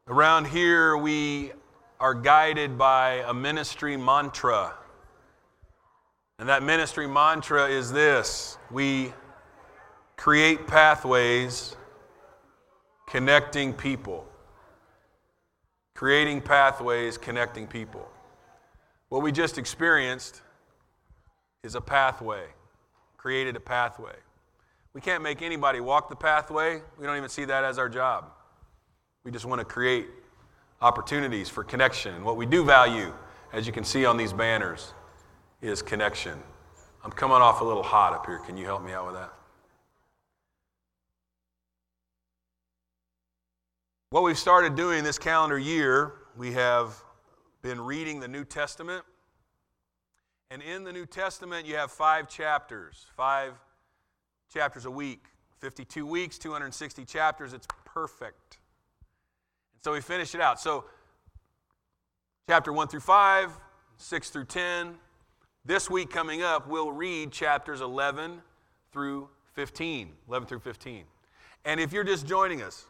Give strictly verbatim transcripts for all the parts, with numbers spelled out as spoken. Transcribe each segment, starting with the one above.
Around here, we are guided by a ministry mantra. And that ministry mantra is this: we create pathways connecting people. Creating pathways connecting people. What we just experienced is a pathway, created a pathway. We can't make anybody walk the pathway. We don't even see that as our job. We just want to create opportunities for connection. And what we do value, as you can see on these banners, is connection. I'm coming off a little hot up here. Can you help me out with that? What we've started doing this calendar year, we have been reading the New Testament. And in the New Testament, you have five chapters, five chapters a week. fifty-two weeks, two hundred sixty chapters. It's perfect. And so we finish it out. So chapter one through five, six through ten. This week coming up, we'll read chapters eleven through fifteen. eleven through fifteen. And if you're just joining us,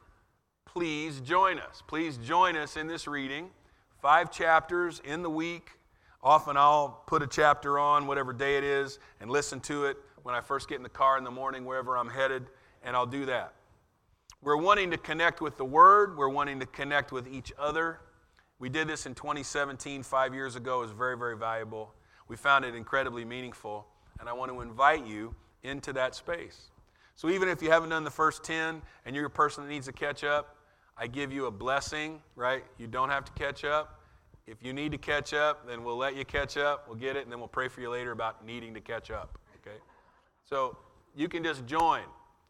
please join us. Please join us in this reading. Five chapters in the week. Often I'll put a chapter on, whatever day it is, and listen to it when I first get in the car in the morning, wherever I'm headed, and I'll do that. We're wanting to connect with the Word. We're wanting to connect with each other. We did this in twenty seventeen, five years ago. It was very, very valuable. We found it incredibly meaningful, and I want to invite you into that space. So even if you haven't done the first ten and you're a person that needs to catch up, I give you a blessing, right? You don't have to catch up. If you need to catch up, then we'll let you catch up. We'll get it, and then we'll pray for you later about needing to catch up, okay? So you can just join.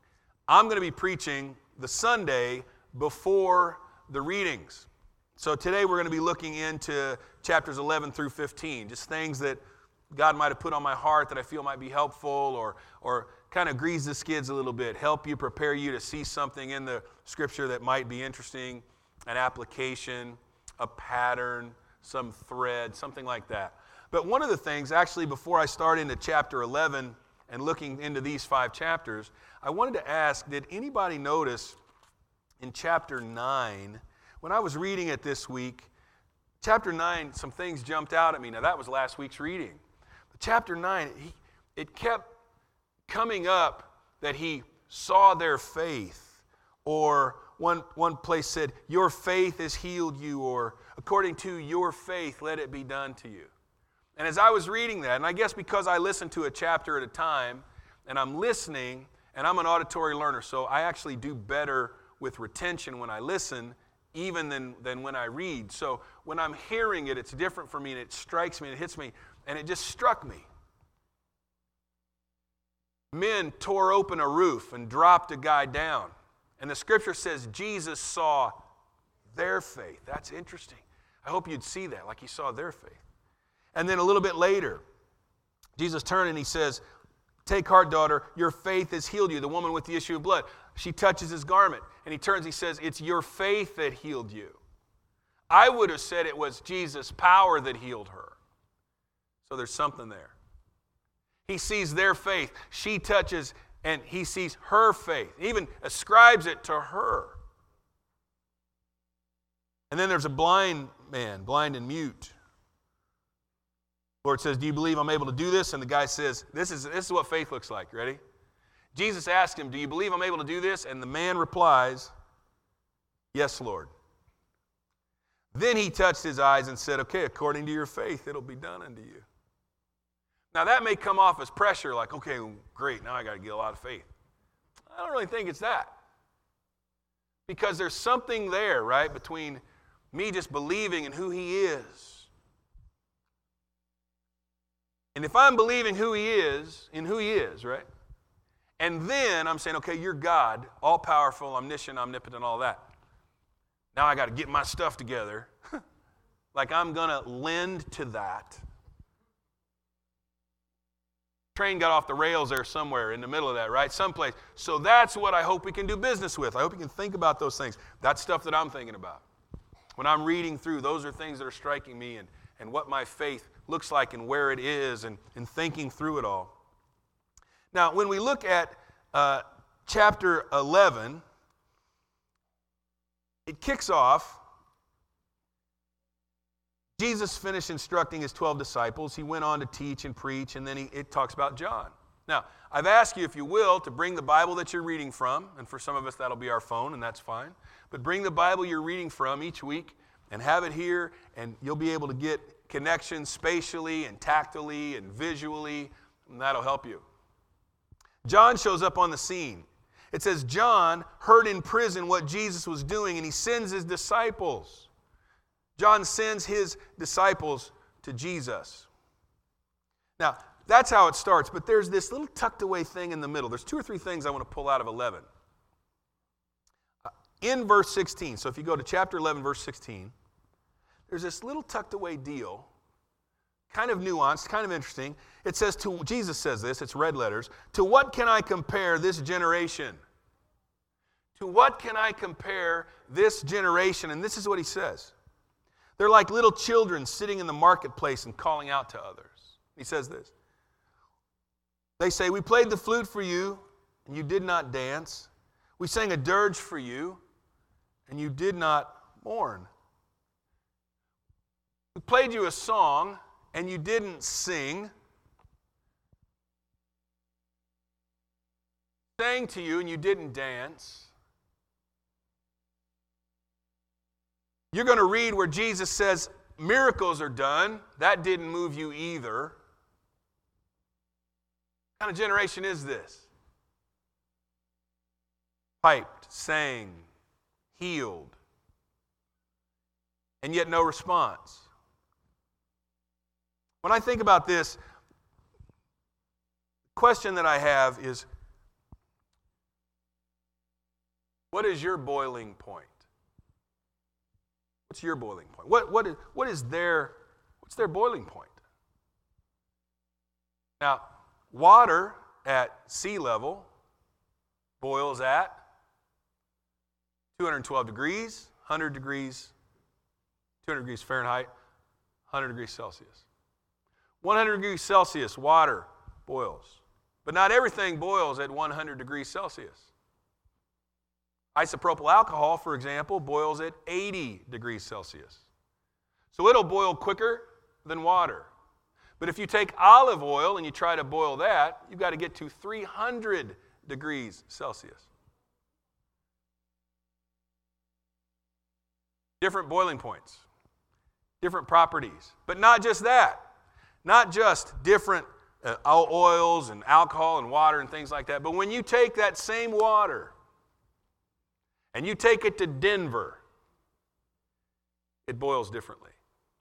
I'm going to be preaching the Sunday before the readings. So today we're going to be looking into chapters eleven through fifteen, just things that God might have put on my heart that I feel might be helpful or or kind of grease the skids a little bit, help you, prepare you to see something in the Scripture that might be interesting, an application, a pattern, some thread, something like that. But one of the things, actually, before I start into chapter eleven and looking into these five chapters, I wanted to ask, did anybody notice in chapter nine, when I was reading it this week, chapter nine, some things jumped out at me. Now, that was last week's reading. But chapter nine, he, it kept coming up that he saw their faith, or one, one place said, your faith has healed you, or according to your faith, let it be done to you. And as I was reading that, and I guess because I listen to a chapter at a time, and I'm listening, and I'm an auditory learner, so I actually do better with retention when I listen, even than, than when I read. So when I'm hearing it, it's different for me, and it strikes me, and it hits me, and it just struck me. Men tore open a roof and dropped a guy down. And the Scripture says Jesus saw their faith. That's interesting. I hope you'd see that, like he saw their faith. And then a little bit later, Jesus turned and he says, take heart, daughter, your faith has healed you. The woman with the issue of blood, she touches his garment. And he turns, he says, it's your faith that healed you. I would have said it was Jesus' power that healed her. So there's something there. He sees their faith. She touches, and he sees her faith. He even ascribes it to her. And then there's a blind man, blind and mute. Lord says, do you believe I'm able to do this? And the guy says, this is, this is what faith looks like. Ready? Jesus asked him, do you believe I'm able to do this? And the man replies, yes, Lord. Then he touched his eyes and said, okay, according to your faith, it'll be done unto you. Now, that may come off as pressure, like, okay, great, now I got to get a lot of faith. I don't really think it's that. Because there's something there, right, between me just believing in who he is. And if I'm believing who he is, in who he is, right, and then I'm saying, okay, you're God, all-powerful, omniscient, omnipotent, all that. Now I got to get my stuff together. Like I'm going to lend to that. Train got off the rails there somewhere in the middle of that, right? Someplace. So that's what I hope we can do business with. I hope you can think about those things. That's stuff that I'm thinking about. When I'm reading through, those are things that are striking me and, and what my faith looks like and where it is and, and thinking through it all. Now, when we look at uh, chapter eleven, it kicks off Jesus finished instructing his twelve disciples. He went on to teach and preach, and then he, it talks about John. Now, I've asked you, if you will, to bring the Bible that you're reading from, and for some of us that'll be our phone, and that's fine. But bring the Bible you're reading from each week and have it here, and you'll be able to get connections spatially and tactily and visually, and that'll help you. John shows up on the scene. It says John heard in prison what Jesus was doing, and he sends his disciples. John sends his disciples to Jesus. Now, that's how it starts, but there's this little tucked away thing in the middle. There's two or three things I want to pull out of eleven. In verse sixteen, so if you go to chapter eleven, verse sixteen, there's this little tucked away deal, kind of nuanced, kind of interesting. It says, to Jesus says this, it's red letters, "To what can I compare this generation?" To what can I compare this generation? And this is what he says. They're like little children sitting in the marketplace and calling out to others. He says this. They say, "We played the flute for you, and you did not dance. We sang a dirge for you, and you did not mourn. We played you a song, and you didn't sing. Sang to you, and you didn't dance." You're going to read where Jesus says, miracles are done. That didn't move you either. What kind of generation is this? Piped, sang, healed, and yet no response. When I think about this, the question that I have is, what is your boiling point? What's your boiling point? What, what, is, what is their, what's their boiling point? Now, water at sea level boils at two hundred twelve degrees, one hundred degrees, two hundred degrees Fahrenheit, one hundred degrees Celsius. one hundred degrees Celsius, water boils. But not everything boils at one hundred degrees Celsius. Isopropyl alcohol, for example, boils at eighty degrees Celsius. So it'll boil quicker than water. But if you take olive oil and you try to boil that, you've got to get to three hundred degrees Celsius. Different boiling points, different properties. But not just that. Not just different uh, oils and alcohol and water and things like that. But when you take that same water and you take it to Denver, it boils differently.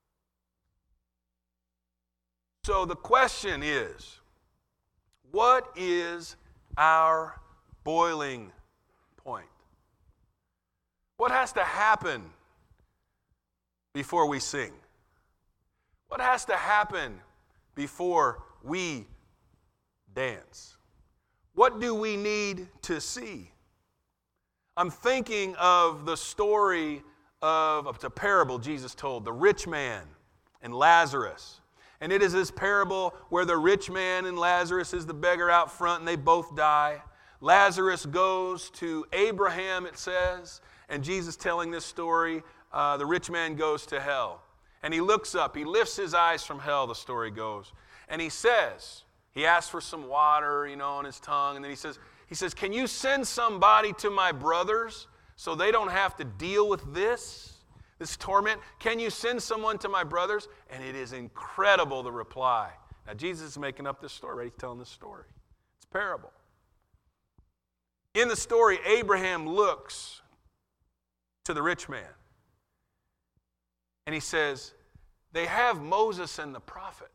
So the question is, what is our boiling point? What has to happen before we sing? What has to happen before we dance? What do we need to see? I'm thinking of the story of, of the parable Jesus told, the rich man and Lazarus. And it is this parable where the rich man and Lazarus is the beggar out front, and they both die. Lazarus goes to Abraham, it says, and Jesus telling this story, uh, the rich man goes to hell. And he looks up, he lifts his eyes from hell, the story goes. And he says, he asks for some water, you know, on his tongue, and then he says, he says, "Can you send somebody to my brothers so they don't have to deal with this? This torment? Can you send someone to my brothers?" And it is incredible, the reply. Now, Jesus is making up this story, right? He's telling this story. It's a parable. In the story, Abraham looks to the rich man. And he says, "They have Moses and the prophets.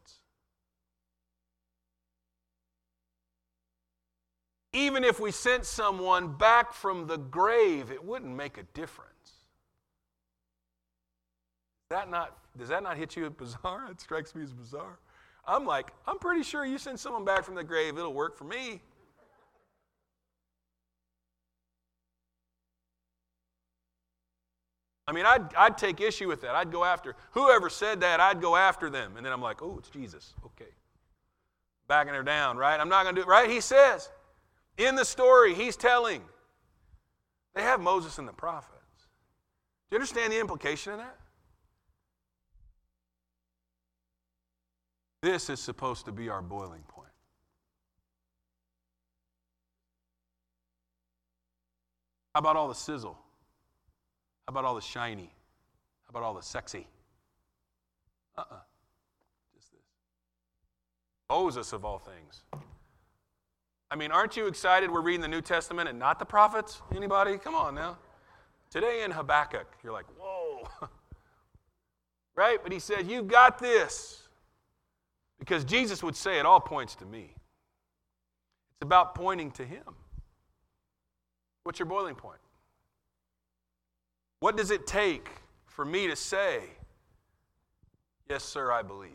Even if we sent someone back from the grave, it wouldn't make a difference." That not, does that not hit you as bizarre? It strikes me as bizarre. I'm like, I'm pretty sure you send someone back from the grave, it'll work for me. I mean, I'd, I'd take issue with that. I'd go after, whoever said that, I'd go after them. And then I'm like, oh, it's Jesus. Okay. Backing her down, right? I'm not going to do it, right? He says, in the story, he's telling, they have Moses and the prophets. Do you understand the implication of that? This is supposed to be our boiling point. How about all the sizzle? How about all the shiny? How about all the sexy? Uh-uh. Just this. Moses of all things. I mean, aren't you excited we're reading the New Testament and not the prophets? Anybody? Come on now. Today in Habakkuk, you're like, whoa. Right? But he said, you've got this. Because Jesus would say it all points to me. It's about pointing to him. What's your boiling point? What does it take for me to say, yes, sir, I believe?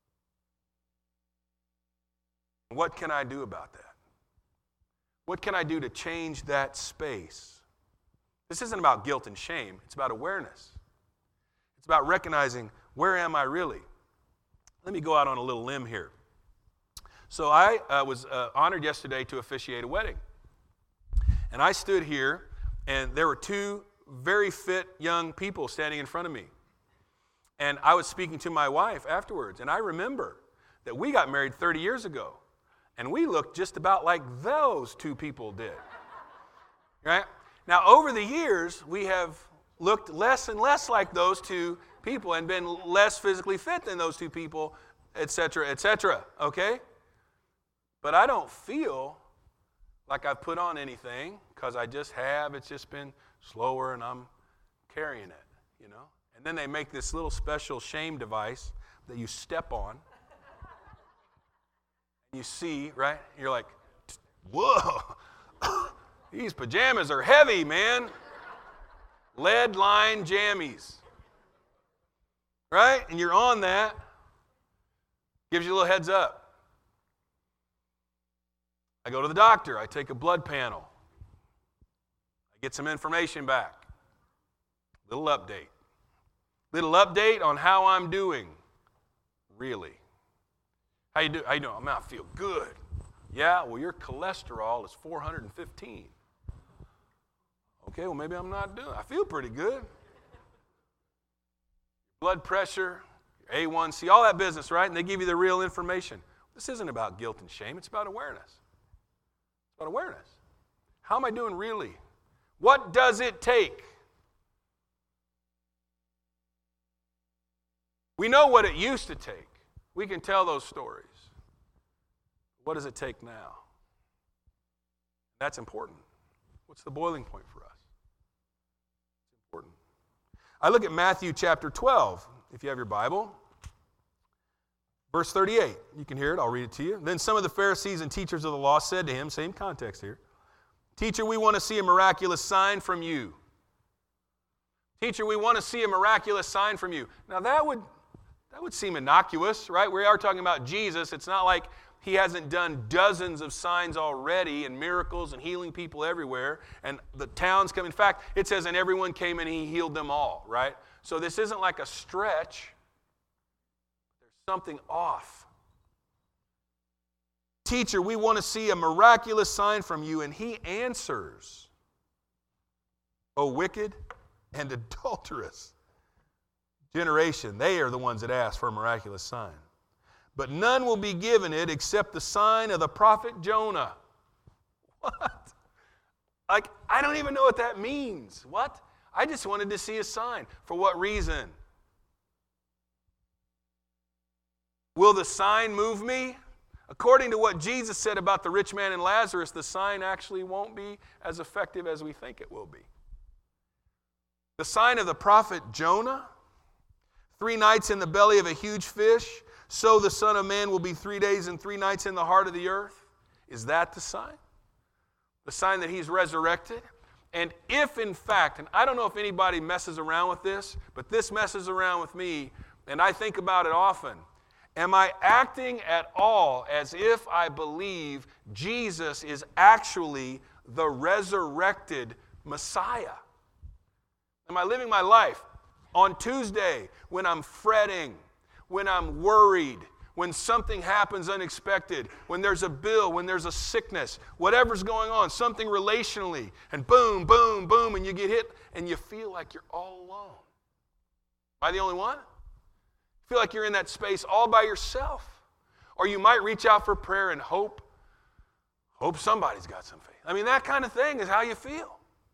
What can I do about that? What can I do to change that space? This isn't about guilt and shame. It's about awareness. It's about recognizing, where am I really? Let me go out on a little limb here. So I uh, was uh, honored yesterday to officiate a wedding. And I stood here, and there were two very fit young people standing in front of me. And I was speaking to my wife afterwards, and I remember that we got married thirty years ago, and we looked just about like those two people did. Right? Now, over the years, we have looked less and less like those two people and been less physically fit than those two people, et cetera, et cetera. Okay? But I don't feel like I've put on anything, because I just have. It's just been slower, and I'm carrying it, you know. And then they make this little special shame device that you step on. You see, right? You're like, whoa, these pajamas are heavy, man. Lead line jammies. Right? And you're on that. Gives you a little heads up. I go to the doctor. I take a blood panel. I get some information back. Little update. Little update on how I'm doing. Really. How you do? How you doing? I feel good. Yeah, well, your cholesterol is four hundred fifteen. Okay, well, maybe I'm not doing. I feel pretty good. Blood pressure, A one C, all that business, right? And they give you the real information. This isn't about guilt and shame. It's about awareness. It's about awareness. How am I doing really? What does it take? We know what it used to take. We can tell those stories. What does it take now? That's important. What's the boiling point for us? It's important. I look at Matthew chapter twelve, if you have your Bible. Verse thirty-eight. You can hear it. I'll read it to you. Then some of the Pharisees and teachers of the law said to him, same context here, Teacher, we want to see a miraculous sign from you. Teacher, we want to see a miraculous sign from you. Now that would that would seem innocuous, right? We are talking about Jesus. It's not like he hasn't done dozens of signs already and miracles and healing people everywhere. And the towns come. In fact, it says, and everyone came and he healed them all, right? So this isn't like a stretch. There's something off. Teacher, we want to see a miraculous sign from you. And he answers, O wicked and adulterous generation. They are the ones that ask for a miraculous sign. But none will be given it except the sign of the prophet Jonah. What? Like, I don't even know what that means. What? I just wanted to see a sign. For what reason? Will the sign move me? According to what Jesus said about the rich man and Lazarus, the sign actually won't be as effective as we think it will be. The sign of the prophet Jonah, three nights in the belly of a huge fish, so the Son of Man will be three days and three nights in the heart of the earth. Is that the sign? The sign that he's resurrected? And if in fact, and I don't know if anybody messes around with this, but this messes around with me, and I think about it often. Am I acting at all as if I believe Jesus is actually the resurrected Messiah? Am I living my life on Tuesday when I'm fretting, when I'm worried, when something happens unexpected, when there's a bill, when there's a sickness, whatever's going on, something relationally, and boom, boom, boom, and you get hit, and you feel like you're all alone? Am I the only one? Feel like you're in that space all by yourself? Or you might reach out for prayer and hope, hope somebody's got some faith. I mean, that kind of thing is how you feel.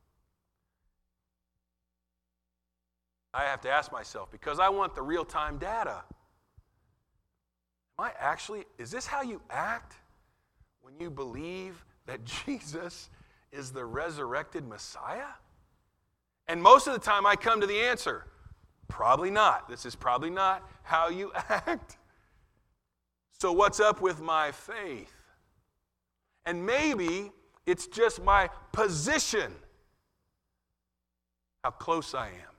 I have to ask myself, because I want the real-time data. Am I actually, is this how you act when you believe that Jesus is the resurrected Messiah? And most of the time I come to the answer, probably not. This is probably not how you act. So what's up with my faith? And maybe it's just my position, how close I am.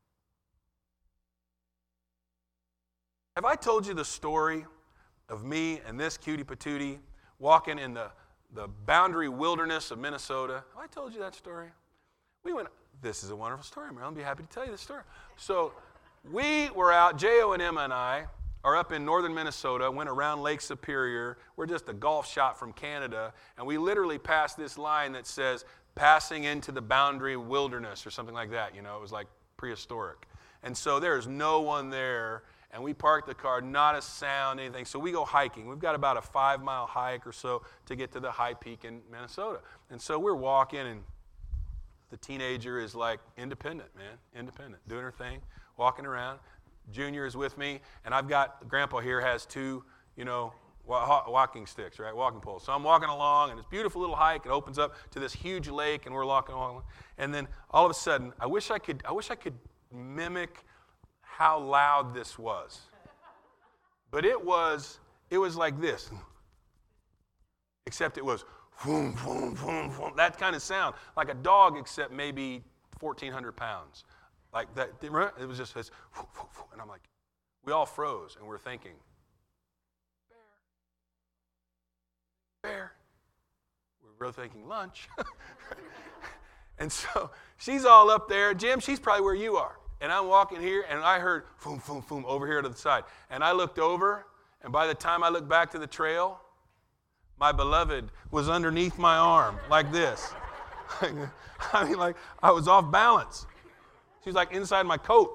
Have I told you the story of me and this cutie patootie walking in the, the boundary wilderness of Minnesota? Have I told you that story? We went, this is a wonderful story, Marilyn. I'll be happy to tell you the story. So we were out, J O and Emma and I are up in northern Minnesota, went around Lake Superior. We're just a golf shot from Canada, and we literally passed this line that says, passing into the boundary wilderness or something like that. You know, it was like prehistoric. And so there's no one there. And we parked the car, not a sound, anything. So we go hiking. We've got about a five-mile hike or so to get to the high peak in Minnesota. And so we're walking, and the teenager is like independent, man, independent, doing her thing, walking around. Junior is with me, and I've got, Grandpa here has two, you know, walking sticks, right, walking poles. So I'm walking along, and it's a beautiful little hike. It opens up to this huge lake, and we're walking along. And then all of a sudden, I wish I could, I wish I could mimic how loud this was. But it was, it was like this. Except it was boom, boom, boom, boom, that kind of sound. Like a dog, except maybe fourteen hundred pounds. Like that, it was just this, and I'm like, we all froze, and we're thinking, bear, bear. We're really thinking lunch. And so she's all up there. Jim, she's probably where you are. And I'm walking here, and I heard boom, boom, boom over here to the side. And I looked over, and by the time I looked back to the trail, my beloved was underneath my arm like this. I mean, like I was off balance. She's like inside my coat.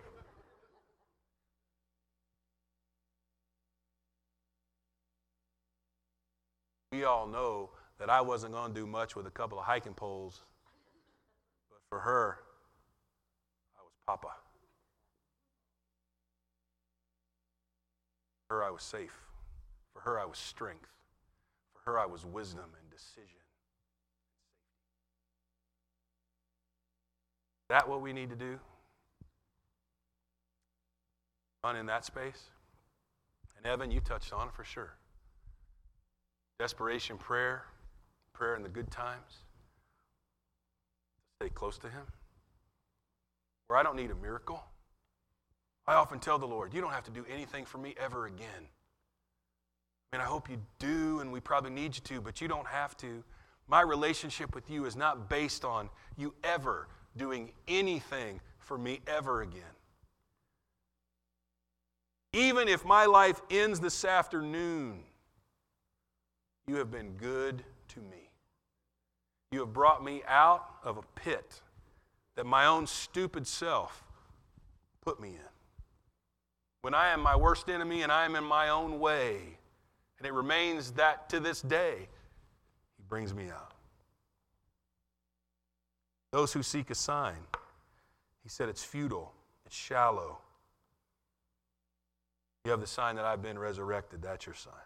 We all know that I wasn't going to do much with a couple of hiking poles, but for her, Papa. For her, I was safe. For her, I was strength. For her, I was wisdom and decision. Is that what we need to do? Run in that space? And Evan, you touched on it for sure. Desperation prayer, prayer in the good times. Stay close to Him. Where I don't need a miracle. I often tell the Lord, you don't have to do anything for me ever again. I mean, I hope you do, and we probably need you to, but you don't have to. My relationship with you is not based on you ever doing anything for me ever again. Even if my life ends this afternoon, you have been good to me. You have brought me out of a pit that my own stupid self put me in. When I am my worst enemy and I am in my own way, and it remains that to this day, He brings me out. Those who seek a sign, He said it's futile, it's shallow. You have the sign that I've been resurrected, that's your sign.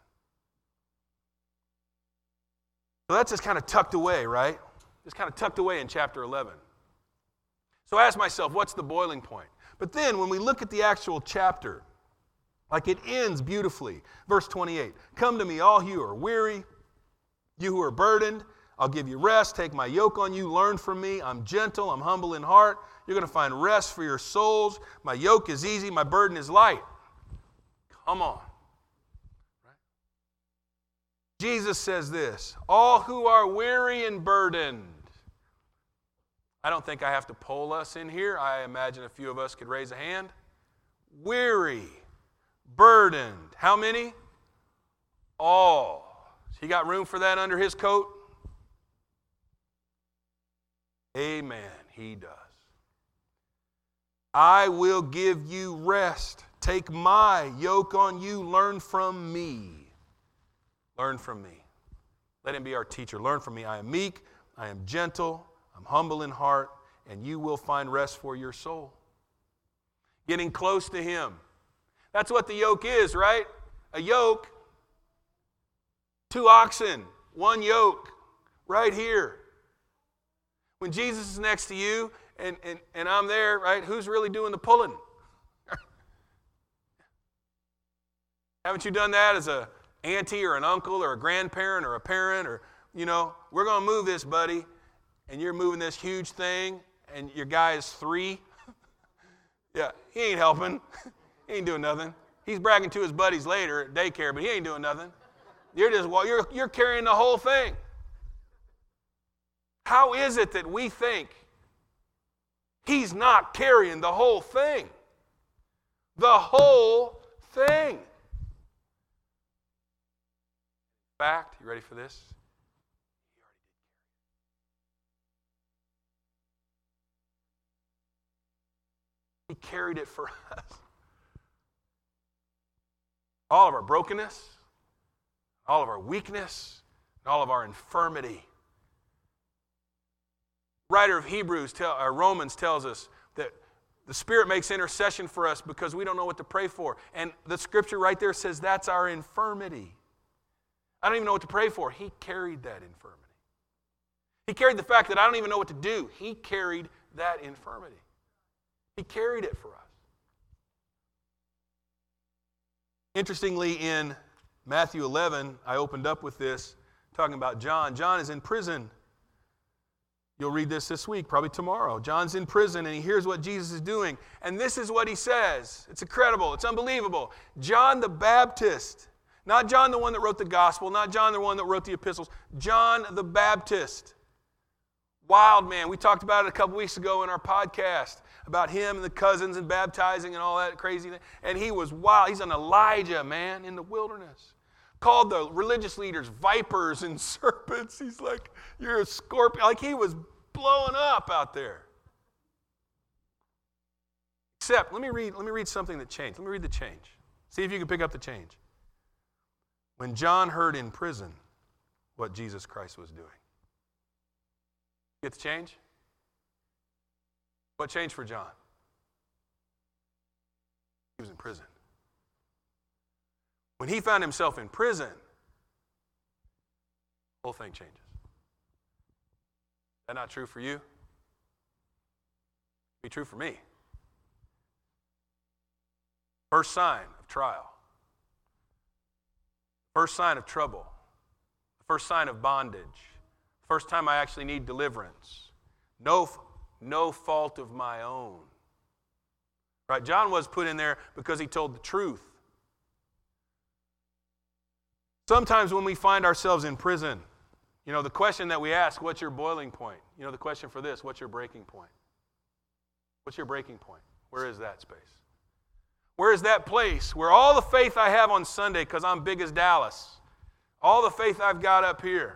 So that's just kind of tucked away, right? Just kind of tucked away in chapter eleven. So I ask myself, what's the boiling point? But then when we look at the actual chapter, like it ends beautifully. Verse twenty-eight, come to me, all you who are weary, you who are burdened, I'll give you rest. Take my yoke on you, learn from me. I'm gentle, I'm humble in heart. You're going to find rest for your souls. My yoke is easy, my burden is light. Come on. Right? Jesus says this, all who are weary and burdened. I don't think I have to poll us in here. I imagine a few of us could raise a hand. Weary, burdened. How many? All. He got room for that under his coat? Amen. He does. I will give you rest. Take my yoke on you. Learn from me. Learn from me. Let him be our teacher. Learn from me. I am meek, I am gentle, I'm humble in heart, and you will find rest for your soul. Getting close to him. That's what the yoke is, right? A yoke. Two oxen, one yoke, right here. When Jesus is next to you and, and, and I'm there, right, who's really doing the pulling? Haven't you done that as a auntie or an uncle or a grandparent or a parent or, you know, we're going to move this, buddy, and you're moving this huge thing and your guy is three? Yeah, he ain't helping. He ain't doing nothing. He's bragging to his buddies later at daycare, but he ain't doing nothing. You're just, well, you're, you're carrying the whole thing. How is it that we think he's not carrying the whole thing? The whole thing. In fact, you ready for this? He carried it for us. All of our brokenness, all of our weakness, and all of our infirmity. Writer of Hebrews, tell, or Romans tells us that the Spirit makes intercession for us because we don't know what to pray for. And the scripture right there says that's our infirmity. I don't even know what to pray for. He carried that infirmity. He carried the fact that I don't even know what to do. He carried that infirmity. He carried it for us. Interestingly, in Matthew eleven, I opened up with this, talking about John. John is in prison. You'll read this this week, probably tomorrow. John's in prison, and he hears what Jesus is doing. And this is what he says. It's incredible. It's unbelievable. John the Baptist, not John the one that wrote the gospel, not John the one that wrote the epistles, John the Baptist. Wild man. We talked about it a couple weeks ago in our podcast about him and the cousins and baptizing and all that crazy thing. And he was wild. He's an Elijah, man, in the wilderness. Called the religious leaders vipers and serpents. He's like, you're a scorpion. Like he was blowing up out there. Except, let me read, let me read something that changed. Let me read the change. See if you can pick up the change. When John heard in prison what Jesus Christ was doing. Get the change? What changed for John? He was in prison. When he found himself in prison, the whole thing changes. Is that not true for you? It'd be true for me. First sign of trial. First sign of trouble. First sign of bondage. First time I actually need deliverance. No, no fault of my own. Right? John was put in there because he told the truth. Sometimes when we find ourselves in prison, you know, the question that we ask, what's your boiling point? You know, the question for this, what's your breaking point? What's your breaking point? Where is that space? Where is that place where all the faith I have on Sunday, because I'm big as Dallas, all the faith I've got up here,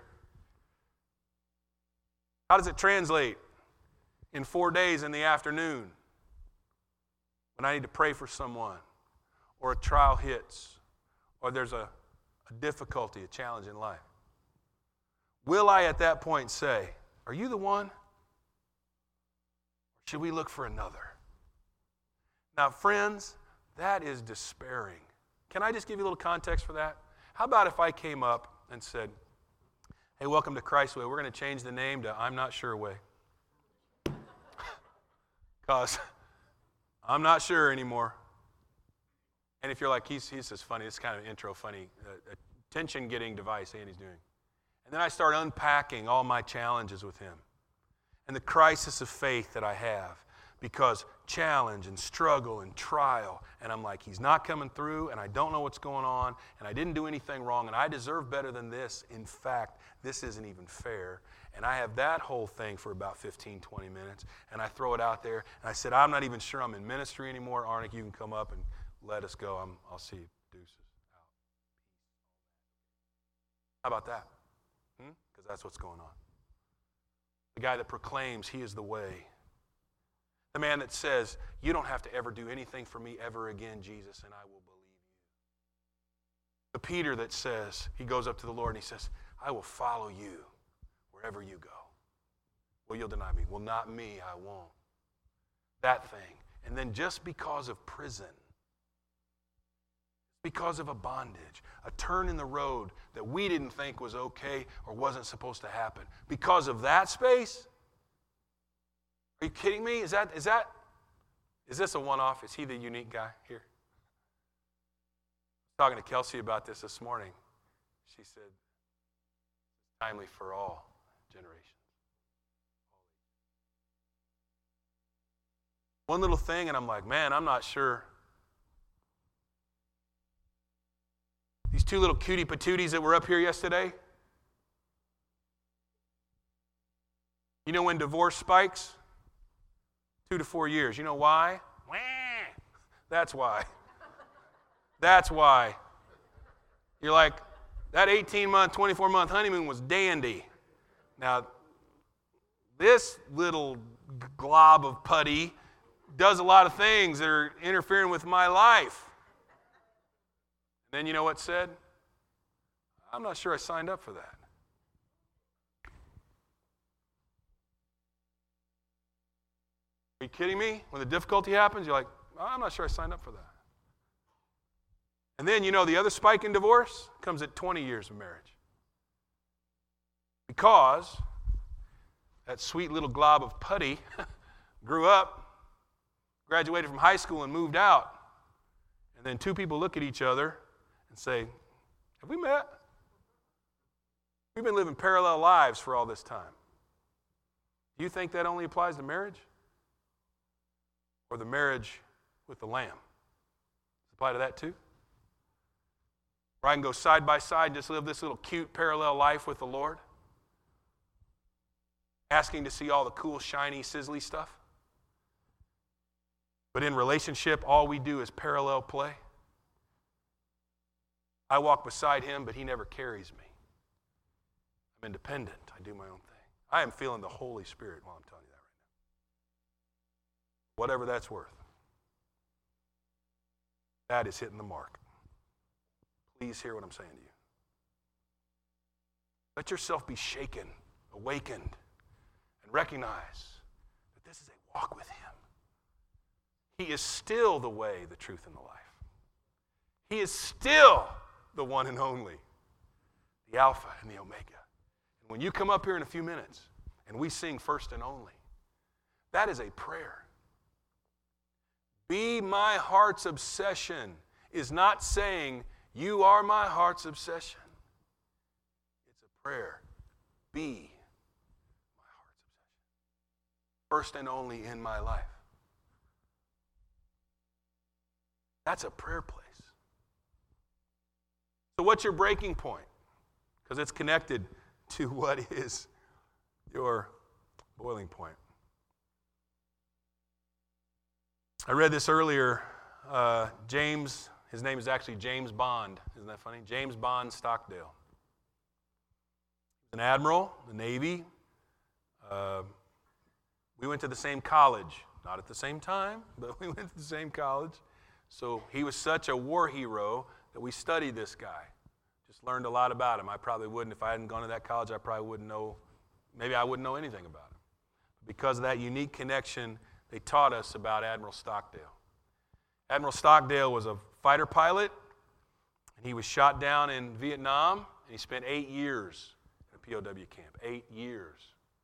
how does it translate in four days in the afternoon when I need to pray for someone, or a trial hits, or there's a, a difficulty, a challenge in life? Will I at that point say, are you the one? Or should we look for another? Now, friends, that is despairing. Can I just give you a little context for that? How about if I came up and said, hey, welcome to Christ Way. We're going to change the name to I'm Not Sure Way. Because I'm not sure anymore. And if you're like, he's, he's just funny, it's kind of intro funny, uh, attention-getting device Andy's doing. And then I start unpacking all my challenges with him and the crisis of faith that I have because challenge and struggle and trial, and I'm like, he's not coming through, and I don't know what's going on, and I didn't do anything wrong, and I deserve better than this. In fact, this isn't even fair. And I have that whole thing for about fifteen, twenty minutes, and I throw it out there, and I said, I'm not even sure I'm in ministry anymore. Arnick, you can come up and let us go. I'm, I'll see you. Deuces. Out. How about that? Because hmm? that's what's going on. The guy that proclaims he is the way. The man that says, you don't have to ever do anything for me ever again, Jesus, and I will believe you. The Peter that says, he goes up to the Lord and he says, I will follow you wherever you go. Well, you'll deny me. Well, not me, I won't. That thing. And then just because of prison, because of a bondage, a turn in the road that we didn't think was okay or wasn't supposed to happen, because of that space, are you kidding me? Is that, is that, is this a one-off? Is he the unique guy here? I was talking to Kelsey about this this morning. She said, timely for all generations. One little thing, and I'm like, man, I'm not sure. These two little cutie patooties that were up here yesterday. You know when divorce spikes? Two to four years. You know why? Wah. That's why. That's why. You're like, that eighteen-month, twenty-four-month honeymoon was dandy. Now, this little glob of putty does a lot of things that are interfering with my life. And then you know what said? I'm not sure I signed up for that. Are you kidding me? When the difficulty happens, you're like, I'm not sure I signed up for that. And then, you know, the other spike in divorce comes at twenty years of marriage. Because that sweet little glob of putty grew up, graduated from high school and moved out. And then two people look at each other and say, have we met? We've been living parallel lives for all this time. Do you think that only applies to marriage? Or the marriage with the Lamb? Does it apply to that too? Where I can go side by side and just live this little cute parallel life with the Lord? Asking to see all the cool, shiny, sizzly stuff? But in relationship, all we do is parallel play. I walk beside him, but he never carries me. I'm independent. I do my own thing. I am feeling the Holy Spirit while I'm telling you that right now. Whatever that's worth. That is hitting the mark. Please hear what I'm saying to you. Let yourself be shaken, awakened, and recognize that this is a walk with him. He is still the way, the truth, and the life. He is still the one and only, the Alpha and the Omega. And when you come up here in a few minutes and we sing First and Only, that is a prayer. Be my heart's obsession is not saying, you are my heart's obsession. It's a prayer. Be my heart's obsession. First and only in my life. That's a prayer place. So what's your breaking point? Because it's connected to what is your boiling point. I read this earlier. Uh, James, his name is actually James Bond. Isn't that funny? James Bond Stockdale. An admiral, the Navy. Uh, we went to the same college. Not at the same time, but we went to the same college. So he was such a war hero that we studied this guy. Just learned a lot about him. I probably wouldn't, if I hadn't gone to that college, I probably wouldn't know, maybe I wouldn't know anything about him. Because of that unique connection, they taught us about Admiral Stockdale. Admiral Stockdale was a fighter pilot, and he was shot down in Vietnam, and he spent eight years in a P O W camp. Eight years.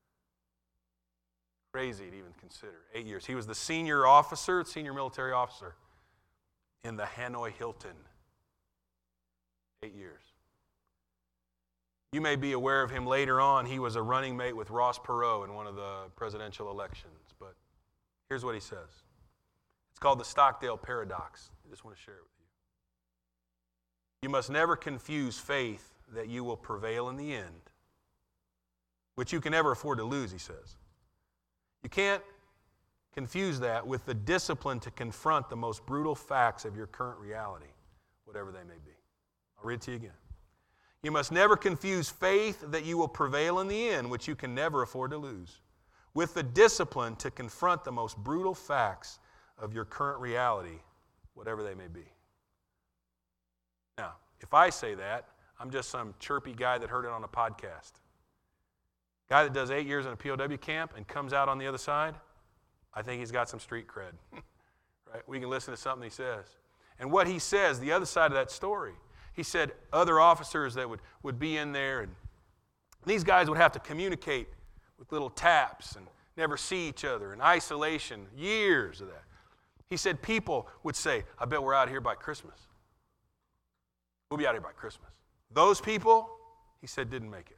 Crazy to even consider. Eight years. He was the senior officer, senior military officer in the Hanoi Hilton. Eight years. You may be aware of him later on. He was a running mate with Ross Perot in one of the presidential elections. But here's what he says. It's called the Stockdale Paradox. I just want to share it with you. You must never confuse faith that you will prevail in the end, which you can never afford to lose, he says. You can't confuse that with the discipline to confront the most brutal facts of your current reality, whatever they may be. I'll read it to you again. You must never confuse faith that you will prevail in the end, which you can never afford to lose, with the discipline to confront the most brutal facts of your current reality, whatever they may be. Now, if I say that, I'm just some chirpy guy that heard it on a podcast. Guy that does eight years in a P O W camp and comes out on the other side, I think he's got some street cred. Right? We can listen to something he says. And what he says, the other side of that story, he said other officers that would, would be in there, and these guys would have to communicate with little taps and never see each other in isolation, years of that. He said people would say, I bet we're out here by Christmas. We'll be out here by Christmas. Those people, he said, didn't make it.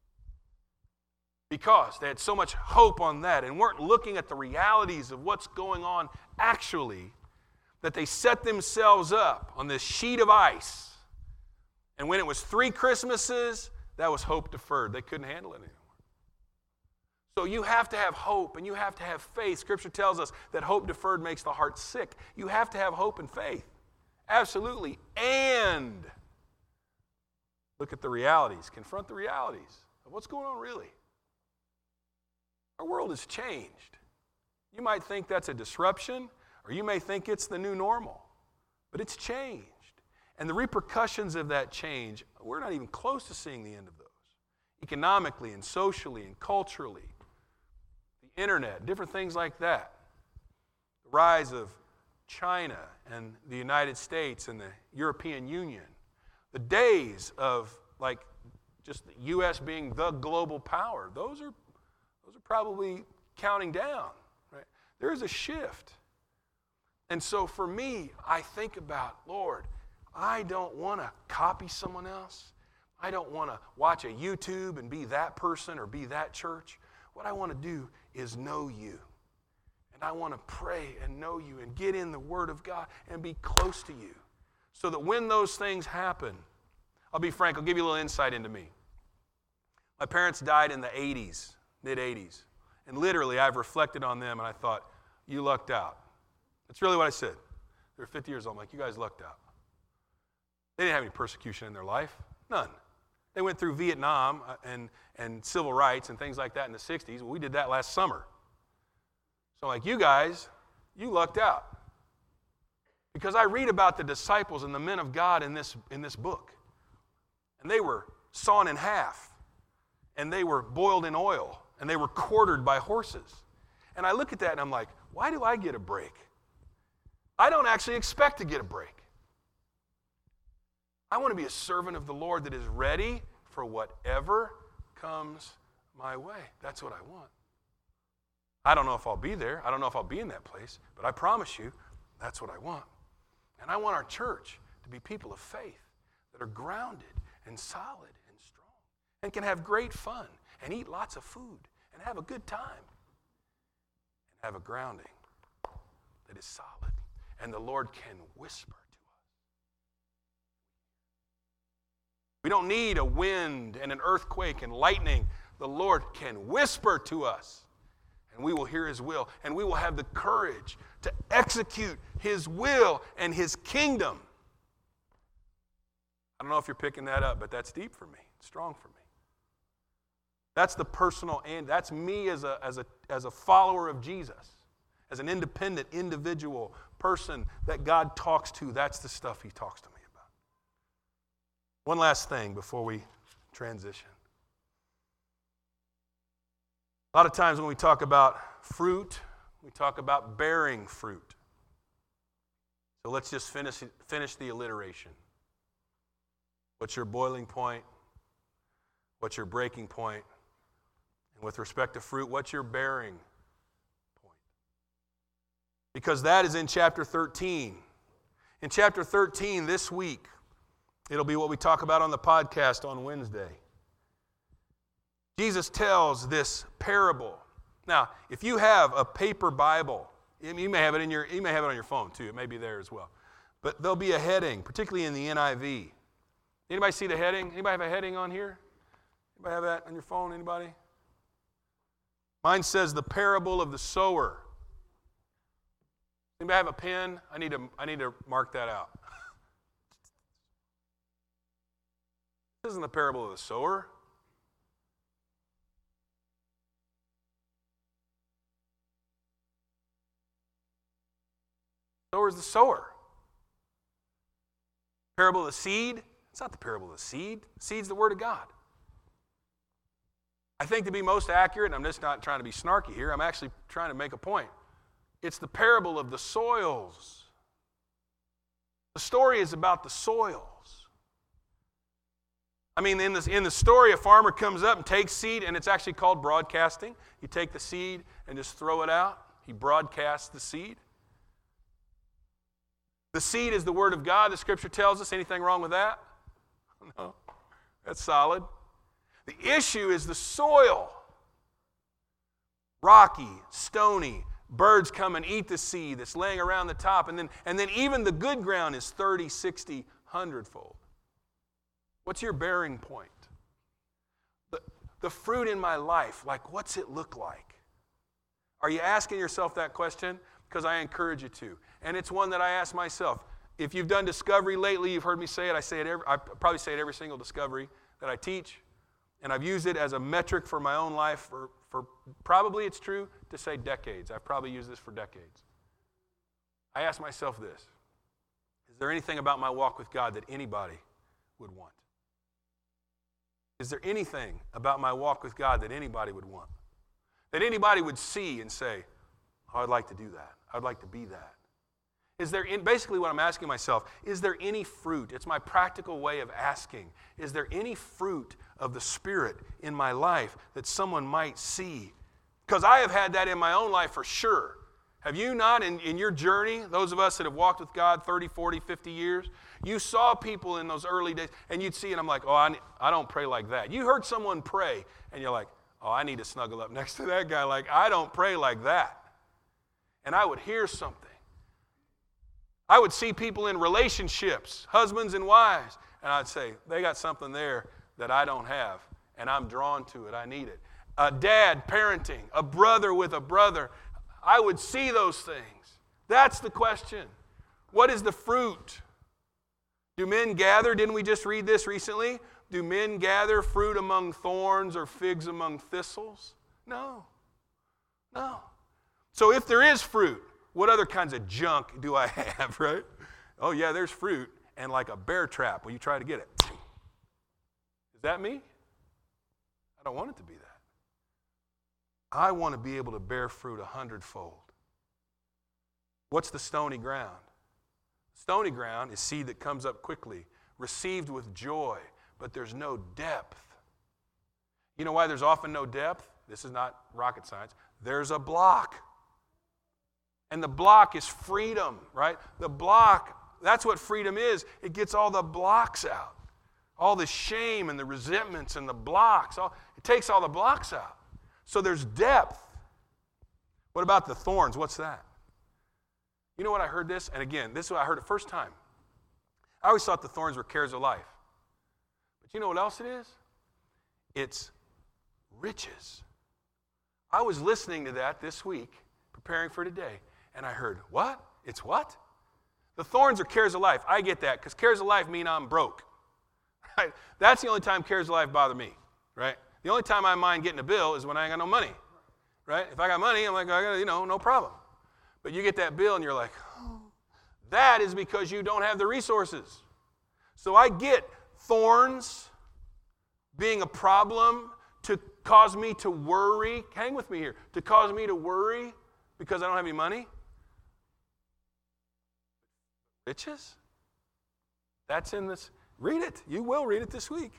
Because they had so much hope on that and weren't looking at the realities of what's going on actually, that they set themselves up on this sheet of ice. And when it was three Christmases, that was hope deferred. They couldn't handle it anymore. So you have to have hope and you have to have faith. Scripture tells us that hope deferred makes the heart sick. You have to have hope and faith. Absolutely. And look at the realities. Confront the realities of what's going on really. Our world has changed. You might think that's a disruption, or you may think it's the new normal, but it's changed. And the repercussions of that change, we're not even close to seeing the end of those. Economically and socially and culturally, the internet, different things like that. The rise of China and the United States and the European Union. The days of like just the U S being the global power, those are those are probably counting down. Right? There is a shift. And so for me, I think about, Lord, I don't want to copy someone else. I don't want to watch a YouTube and be that person or be that church. What I want to do is know you. And I want to pray and know you and get in the Word of God and be close to you. So that when those things happen, I'll be frank, I'll give you a little insight into me. My parents died in the eighties, mid-eighties. And literally, I've reflected on them and I thought, you lucked out. That's really what I said. They were fifty years old. I'm like, you guys lucked out. They didn't have any persecution in their life. None. They went through Vietnam and, and civil rights and things like that in the sixties. We did that last summer. So I'm like, you guys, you lucked out. Because I read about the disciples and the men of God in this, in this book. And they were sawn in half. And they were boiled in oil. And they were quartered by horses. And I look at that and I'm like, why do I get a break? I don't actually expect to get a break. I want to be a servant of the Lord that is ready for whatever comes my way. That's what I want. I don't know if I'll be there. I don't know if I'll be in that place. But I promise you, that's what I want. And I want our church to be people of faith that are grounded and solid and strong and can have great fun and eat lots of food and have a good time and have a grounding that is solid. And the Lord can whisper to us. We don't need a wind and an earthquake and lightning. The Lord can whisper to us, and we will hear His will, and we will have the courage to execute His will and His kingdom. I don't know if you're picking that up, but that's deep for me. It's strong for me. That's the personal, and that's me as a, as a, as a follower of Jesus, as an independent, individual person that God talks to. That's the stuff He talks to me about. One last thing before we transition. A lot of times when we talk about fruit, we talk about bearing fruit. So let's just finish, finish the alliteration. What's your boiling point? What's your breaking point? And with respect to fruit, what's your bearing point? Because that is in chapter thirteen. In chapter thirteen this week, it'll be what we talk about on the podcast on Wednesday. Jesus tells this parable. Now, if you have a paper Bible, you may have it in your you may have it on your phone too. It may be there as well. But there'll be a heading, particularly in the N I V. Anybody see the heading? Anybody have a heading on here? Anybody have that on your phone? Anybody? Mine says the parable of the sower. Anybody have a pen? I need to I need to mark that out. This isn't the parable of the sower. Sower is the sower. Parable of the seed, It's not the parable of the seed. The seed's the word of God. I think to be most accurate, and I'm just not trying to be snarky here, I'm actually trying to make a point. It's the parable of the soils. The story is about the soils. I mean, in, this, in the story, a farmer comes up and takes seed, and it's actually called broadcasting. You take the seed and just throw it out. He broadcasts the seed. The seed is the word of God, the scripture tells us. Anything wrong with that? No. That's solid. The issue is the soil. Rocky, stony, birds come and eat the seed that's laying around the top, and then, and then even the good ground is thirty, sixty, one hundred fold. What's your bearing point? The, the fruit in my life, like what's it look like? Are you asking yourself that question? Because I encourage you to. And it's one that I ask myself. If you've done discovery lately, you've heard me say it. I say it every, I probably say it every single discovery that I teach. And I've used it as a metric for my own life for, for probably, it's true, to say decades. I've probably used this for decades. I ask myself this. Is there anything about my walk with God that anybody would want? Is there anything about my walk with God that anybody would want? That anybody would see and say, oh, I'd like to do that. I'd like to be that. Is there, in, basically what I'm asking myself, is there any fruit? It's my practical way of asking. Is there any fruit of the Spirit in my life that someone might see? Because I have had that in my own life for sure. Have you not in, in your journey, those of us that have walked with God thirty, forty, fifty years, you saw people in those early days, and you'd see, and I'm like, oh, I, I don't pray like that. You heard someone pray, and you're like, oh, I need to snuggle up next to that guy. Like, I don't pray like that. And I would hear something. I would see people in relationships, husbands and wives, and I'd say, they got something there that I don't have, and I'm drawn to it. I need it. A dad parenting, a brother with a brother. I would see those things. That's the question. What is the fruit? Do men gather? Didn't we just read this recently? Do men gather fruit among thorns or figs among thistles? No. No. So if there is fruit, what other kinds of junk do I have, right? Oh, yeah, there's fruit, and like a bear trap when you try to get it. Is that me? I don't want it to be that. I want to be able to bear fruit a hundredfold. What's the stony ground? Stony ground is seed that comes up quickly, received with joy, but there's no depth. You know why there's often no depth? This is not rocket science. There's a block. And the block is freedom, right? The block, that's what freedom is. It gets all the blocks out. All the shame and the resentments and the blocks. All, it takes all the blocks out. So there's depth. What about the thorns? What's that? You know what I heard this? And again, this is what I heard it first time. I always thought the thorns were cares of life. But you know what else it is? It's riches. I was listening to that this week, preparing for today. And I heard, what? It's what? The thorns are cares of life. I get that, because cares of life mean I'm broke. Right? That's the only time cares of life bother me, right? The only time I mind getting a bill is when I ain't got no money, right? If I got money, I'm like, I got, you know, no problem. But you get that bill and you're like, oh, that is because you don't have the resources. So I get thorns being a problem to cause me to worry. Hang with me here. To cause me to worry because I don't have any money. Riches? That's in this. Read it. You will read it this week.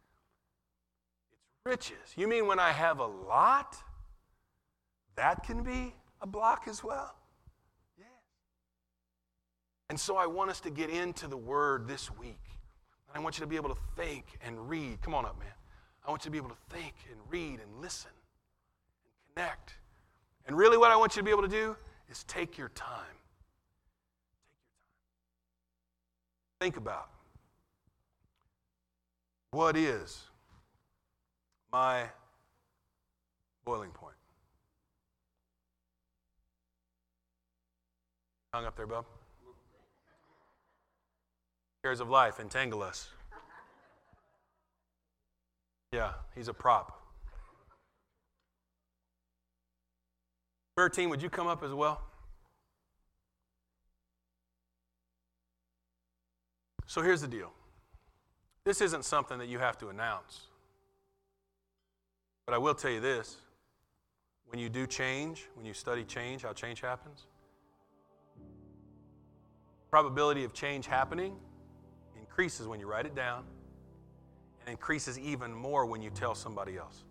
It's riches. You mean when I have a lot, that can be a block as well? Yeah. And so I want us to get into the Word this week. And I want you to be able to think and read. Come on up, man. I want you to be able to think and read and listen and connect. And really what I want you to be able to do is take your time. Take your time. Think about what is my boiling point. Hung up there, bub? Cares of life entangle us. Yeah, he's a prop. Prayer team, would you come up as well? So here's the deal. This isn't something that you have to announce. But I will tell you this. When you do change, when you study change, how change happens, probability of change happening increases when you write it down, and increases even more when you tell somebody else.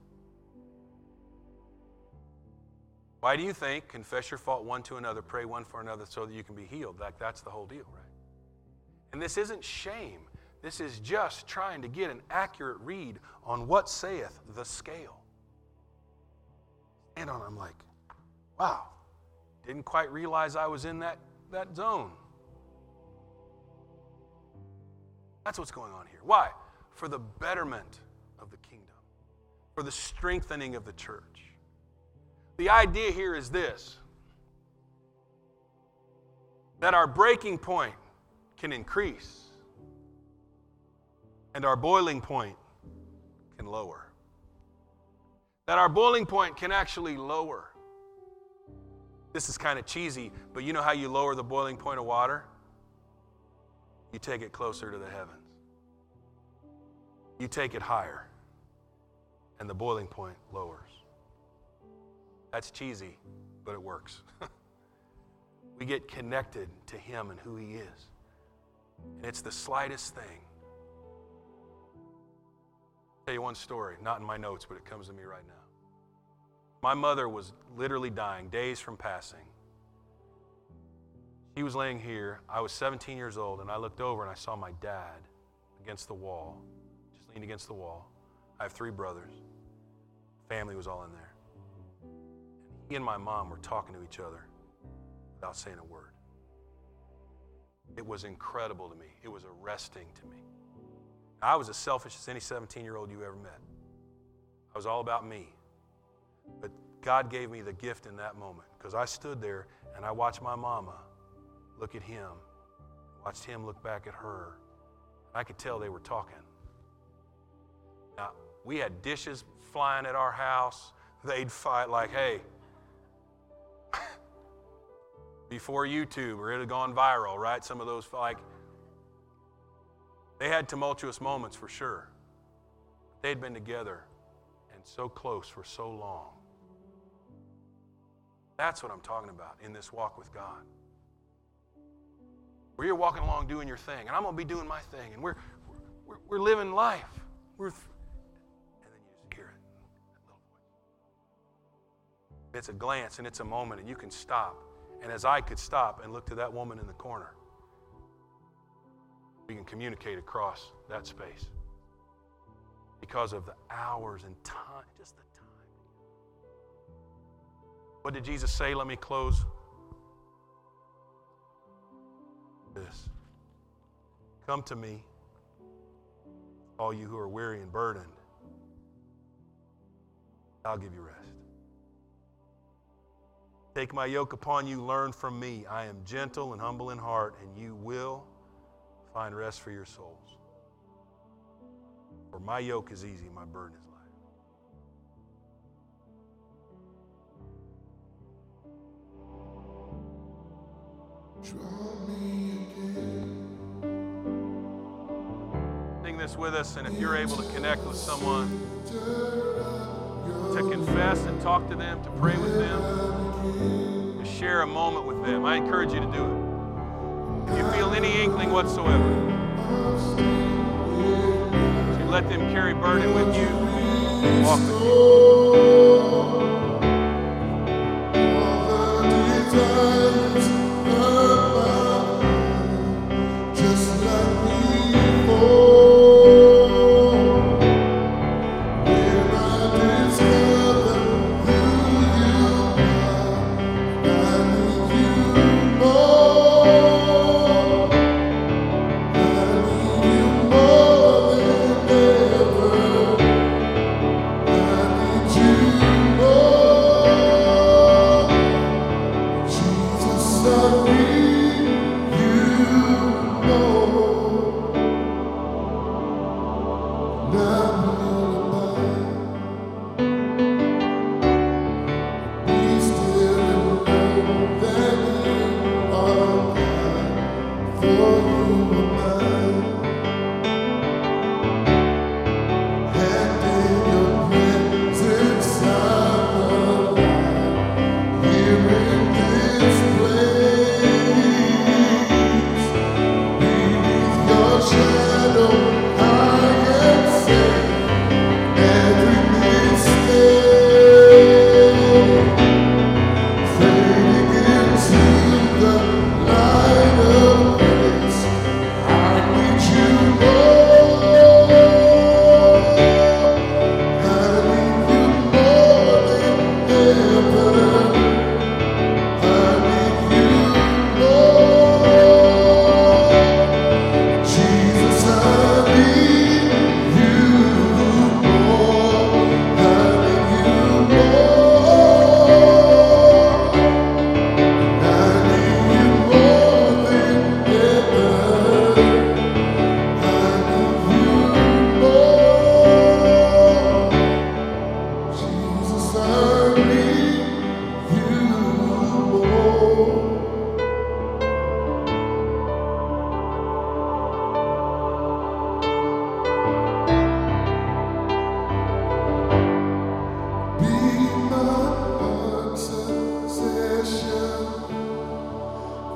Why do you think confess your fault one to another, pray one for another so that you can be healed? Like, that's the whole deal, right? And this isn't shame. This is just trying to get an accurate read on what saith the scale. And I'm like, wow, didn't quite realize I was in that, that zone. That's what's going on here. Why? For the betterment of the kingdom, for the strengthening of the church. The idea here is this, that our breaking point can increase and our boiling point can lower. That our boiling point can actually lower. This is kind of cheesy, but you know how you lower the boiling point of water? You take it closer to the heavens. You take it higher, and the boiling point lowers. That's cheesy, but it works. We get connected to Him and who He is. And it's the slightest thing. I'll tell you one story, not in my notes, but it comes to me right now. My mother was literally dying, days from passing. She was laying here. I was seventeen years old, and I looked over and I saw my dad against the wall, just leaned against the wall. I have three brothers. Family was all in there. And he and my mom were talking to each other without saying a word. It was incredible to me. It was arresting to me. I was as selfish as any seventeen-year-old you ever met. I was all about me. But God gave me the gift in that moment because I stood there and I watched my mama look at him, watched him look back at her. I could tell they were talking. Now, we had dishes flying at our house. They'd fight like, hey, before YouTube, or it had gone viral, right? Some of those, like, they had tumultuous moments for sure. They'd been together and so close for so long. That's what I'm talking about in this walk with God. Where you're walking along doing your thing, and I'm going to be doing my thing, and we're we're, we're living life. We're th- and then you just hear it, that little voice. It's a glance, and it's a moment, and you can stop. And as I could stop and look to that woman in the corner, we can communicate across that space because of the hours and time, just the time. What did Jesus say? Let me close this. Come to me, all you who are weary and burdened. I'll give you rest. Take my yoke upon you, learn from me. I am gentle and humble in heart, and you will find rest for your souls. For my yoke is easy, my burden is light. Draw me again. Sing this with us, and if you're able to connect with someone, to confess and talk to them, to pray with them, to share a moment with them, I encourage you to do it. If you feel any inkling whatsoever, to let them carry burden with you, walk with you.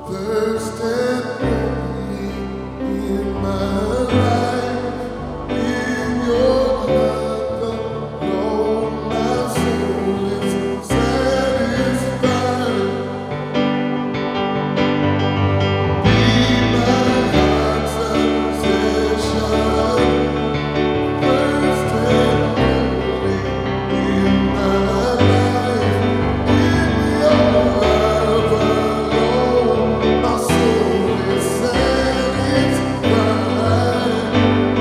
First and only in my life, in your love alone, my soul is satisfied. Be my heart's obsession. First and only in my life, in your love alone, my soul is satisfied.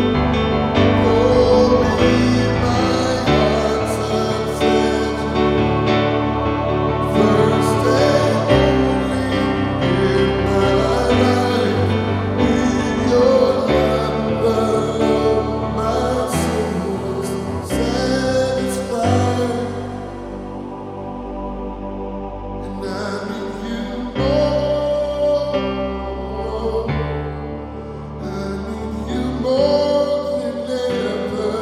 Oh, be my heart's obsession. First and only in my life, in your love alone, my soul is satisfied. And I need you more. I need you more than ever.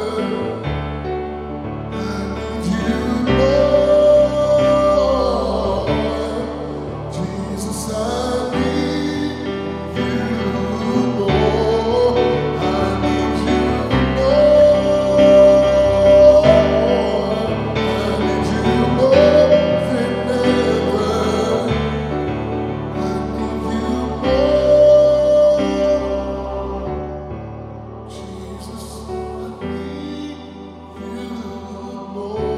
I need you more. Jesus, I need you more. I need you more. I need you more than ever. I need you more. Jesus, I need you more.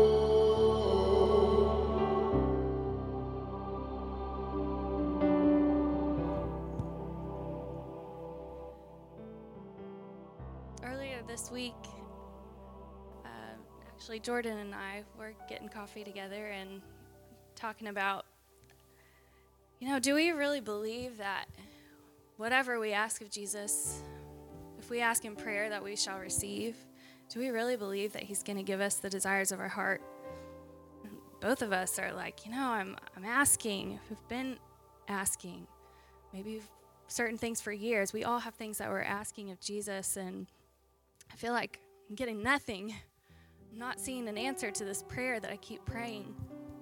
Earlier this week, uh, actually, Jordan and I were getting coffee together and talking about, you know, do we really believe that whatever we ask of Jesus, if we ask in prayer that we shall receive, do we really believe that he's going to give us the desires of our heart? And both of us are like, you know, I'm I'm asking. We've been asking. Maybe certain things for years. We all have things that we're asking of Jesus, and I feel like I'm getting nothing. I'm not seeing an answer to this prayer that I keep praying.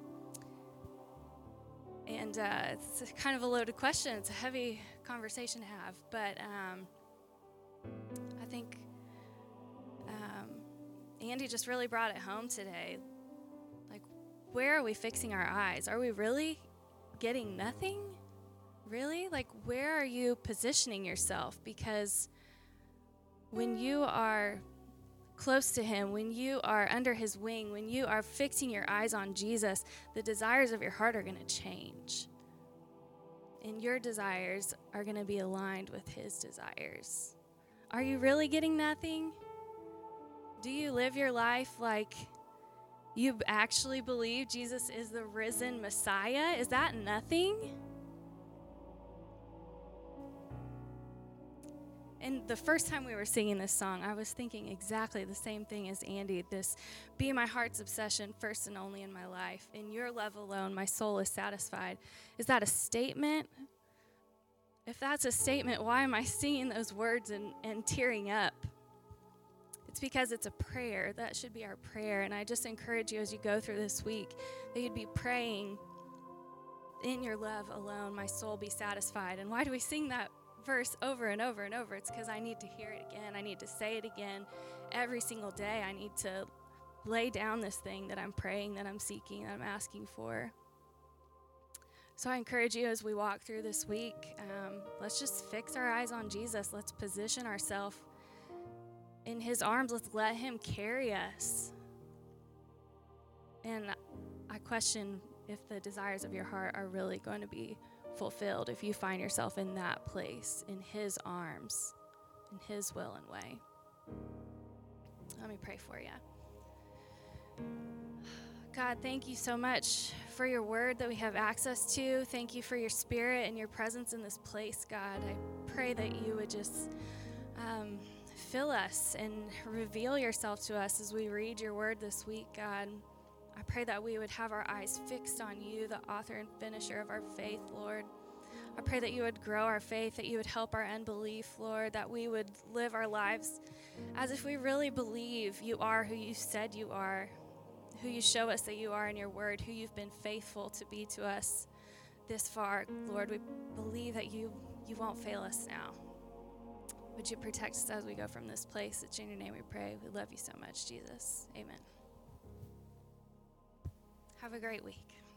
And uh, it's kind of a loaded question. It's a heavy conversation to have. But um, I think um, Andy just really brought it home today. Like, where are we fixing our eyes? Are we really getting nothing? Really? Like, where are you positioning yourself? Because when you are close to him, when you are under his wing, when you are fixing your eyes on Jesus, the desires of your heart are going to change. And your desires are going to be aligned with his desires. Are you really getting nothing? Do you live your life like you actually believe Jesus is the risen Messiah? Is that nothing? And the first time we were singing this song, I was thinking exactly the same thing as Andy. This, be my heart's obsession, first and only in my life. In your love alone, my soul is satisfied. Is that a statement? If that's a statement, why am I singing those words and, and tearing up? It's because it's a prayer. That should be our prayer. And I just encourage you as you go through this week that you'd be praying, in your love alone, my soul be satisfied. And why do we sing that verse over and over and over? It's because I need to hear it again. I need to say it again every single day. I need to lay down this thing that I'm praying, that I'm seeking, that I'm asking for. So I encourage you as we walk through this week, um, let's just fix our eyes on Jesus. Let's position ourselves in his arms. Let's let him carry us. And I question if the desires of your heart are really going to be fulfilled if you find yourself in that place, in his arms, in his will and way. Let me pray for you. God, thank you so much for your word that we have access to. Thank you for your spirit and your presence in this place, God. I pray that you would just um, fill us and reveal yourself to us as we read your word this week, God. I pray that we would have our eyes fixed on you, the author and finisher of our faith, Lord. I pray that you would grow our faith, that you would help our unbelief, Lord, that we would live our lives as if we really believe you are who you said you are, who you show us that you are in your word, who you've been faithful to be to us this far, Lord, we believe that you, you won't fail us now. Would you protect us as we go from this place? It's in your name we pray. We love you so much, Jesus. Amen. Have a great week.